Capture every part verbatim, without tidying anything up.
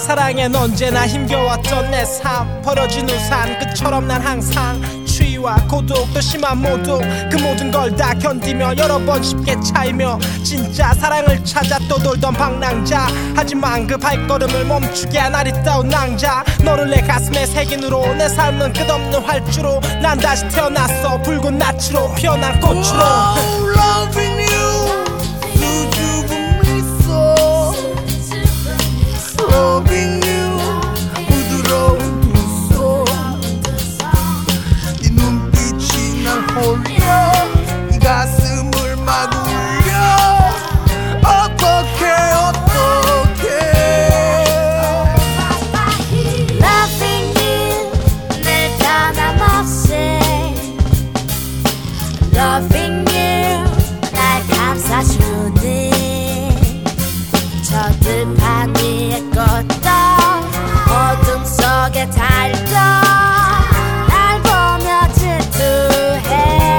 사랑엔 언제나 힘겨웠던 내 삶 버려진 우산 끝처럼 난 항상 추위와 고독 또 심한 모독 그 모든 걸 다 견디며 여러 번 쉽게 차이며 진짜 사랑을 찾아 또 돌던 방랑자 하지만 그 발걸음을 멈추게 한 아리따운 낭자 너를 내 가슴에 새긴 후로 내 삶은 끝없는 활주로 난 다시 태어났어 붉은 낯으로 피어난 꽃으로 oh, loving you 수줍은 미소 loving you 부드러운 두 손 네 눈빛이 날 홀려 네 가슴을 막 울려 어떡해 어떡해 Loving you 늘 변함없이 Loving you 날 감싸주니 저 들판 위에 껐던 어둠 속에 달던 날 보며 질투해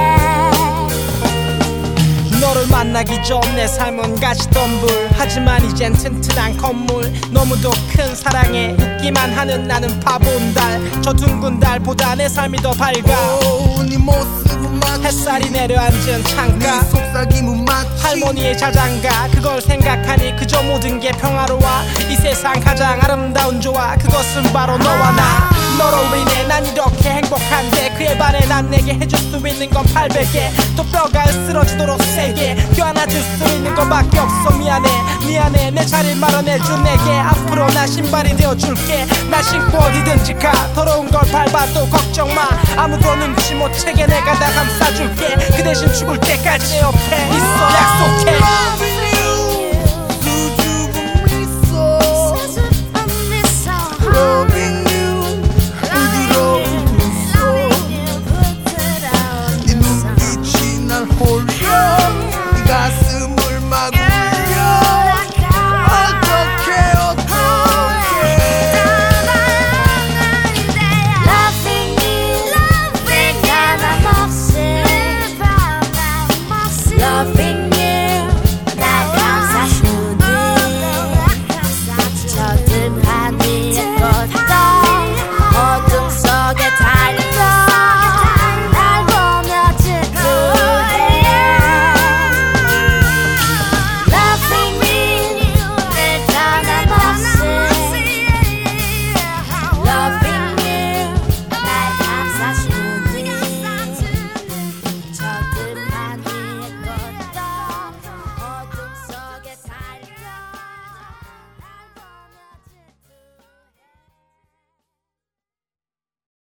너를 만나기 전 내 삶은 가시덤불 하지만 이젠 튼튼한 건물 너무도 큰 사랑에 웃기만 하는 나는 바본 달 저 둥근 달보다 내 삶이 더 밝아 oh, 네 모습은 마치 햇살이 내려앉은 창가 네 속삭임은 마치 할머니의 자장가 그걸 생각하니 그저 모든 게 평화로워 이 세상 가장 아름다운 조화 그것은 바로 너와 나 너로 인해 난 이렇게 행복한데 그에 반해 난 내게 해줄 수 있는 건 팔백 개 또 뼈가 으스러지도록 세게 껴안아줄 수 있는 것밖에 없어 미안해 미안해 내 자리를 마련해준 내게 앞으로 나 신발이 되어줄게 날 신고 어디든지 가 더러운 걸 밟아도 걱정 마 아무도 눈치 못 채게 내가 다 감싸줄게 그 대신 죽을 때까지 내 옆에 있어 약속해 수줍은 미소 loving you 부드러운 두 손 네 눈빛이 날 홀려 네 가슴